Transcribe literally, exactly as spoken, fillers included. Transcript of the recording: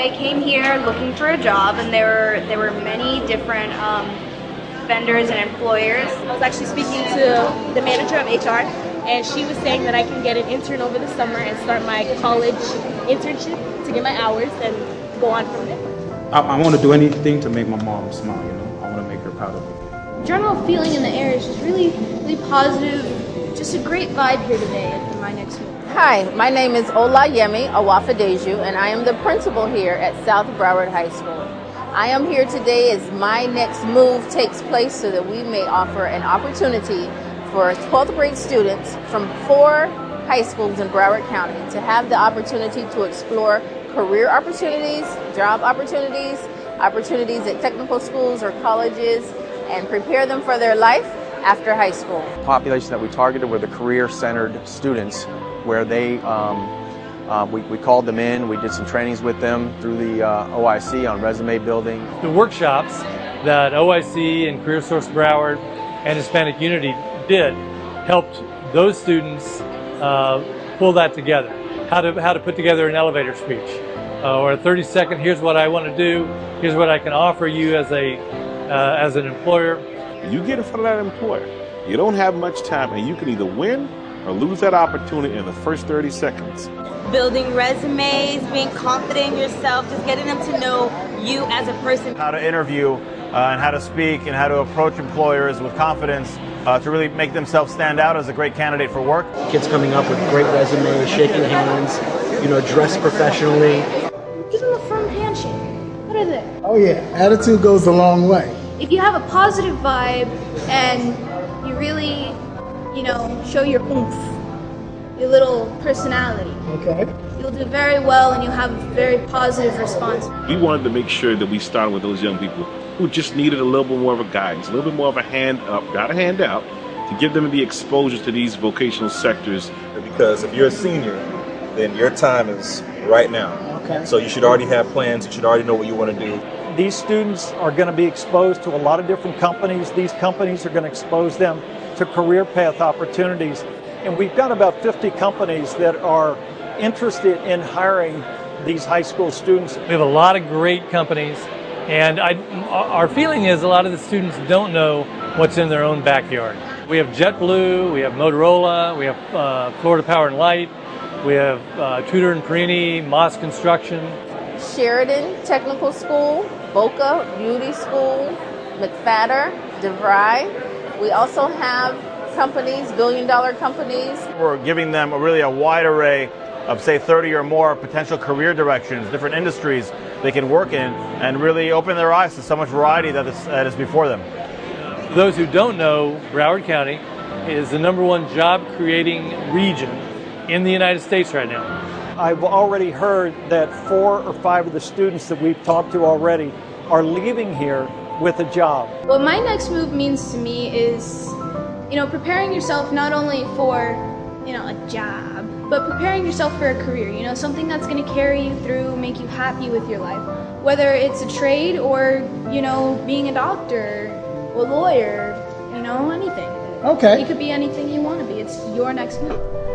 I came here looking for a job, and there were there were many different um, vendors and employers. I was actually speaking to the manager of H R, and she was saying that I can get an intern over the summer and start my college internship to get my hours and go on from there. I, I want to do anything to make my mom smile, you know. I want to make her proud of me. General feeling in the air is just really, really positive. Just a great vibe here today at my next move. Hi, my name is Olayemi Awafadeju, and I am the principal here at South Broward High School. I am here today as my next move takes place so that we may offer an opportunity for twelfth grade students from four high schools in Broward County to have the opportunity to explore career opportunities, job opportunities, opportunities at technical schools or colleges, and prepare them for their life after high school. The population that we targeted were the career-centered students, where they, um, uh, we, we called them in, we did some trainings with them through the uh, O I C on resume building. The workshops that O I C and CareerSource Broward and Hispanic Unity did helped those students uh, pull that together. How to, how to put together an elevator speech uh, or a thirty second, here's what I want to do, here's what I can offer you as, a, uh, as an employer. You get in front of that employer, you don't have much time, and you can either win or lose that opportunity in the first thirty seconds. Building resumes, being confident in yourself, just getting them to know you as a person. How to interview uh, and how to speak and how to approach employers with confidence uh, to really make themselves stand out as a great candidate for work. Kids coming up with great resumes, shaking hands, you know, dressed professionally. Give them a firm handshake. What are they? Oh yeah, attitude goes a long way. If you have a positive vibe and you really, you know, show your oomph, your little personality, okay, you'll do very well and you'll have a very positive response. We wanted to make sure that we started with those young people who just needed a little bit more of a guidance, a little bit more of a hand up, not a hand out, to give them the exposure to these vocational sectors. Because if you're a senior, then your time is right now. Okay. So you should already have plans, you should already know what you want to do. These students are going to be exposed to a lot of different companies. These companies are going to expose them to career path opportunities. And we've got about fifty companies that are interested in hiring these high school students. We have a lot of great companies, and I, our feeling is a lot of the students don't know what's in their own backyard. We have JetBlue, we have Motorola, we have uh, Florida Power and Light, we have uh, Tudor and Perini, Moss Construction, Sheridan Technical School, Boca Beauty School, McFadder, DeVry. We also have companies, billion dollar companies. We're giving them a really a wide array of, say, thirty or more potential career directions, different industries they can work in, and really open their eyes to so much variety that is, that is before them. For those who don't know, Broward County is the number one job creating region in the United States right now. I've already heard that four or five of the students that we've talked to already are leaving here with a job. What my next move means to me is, you know, preparing yourself not only for, you know, a job, but preparing yourself for a career, you know, something that's going to carry you through, make you happy with your life. Whether it's a trade or, you know, being a doctor, a lawyer, you know, anything. Okay. You could be anything you want to be. It's your next move.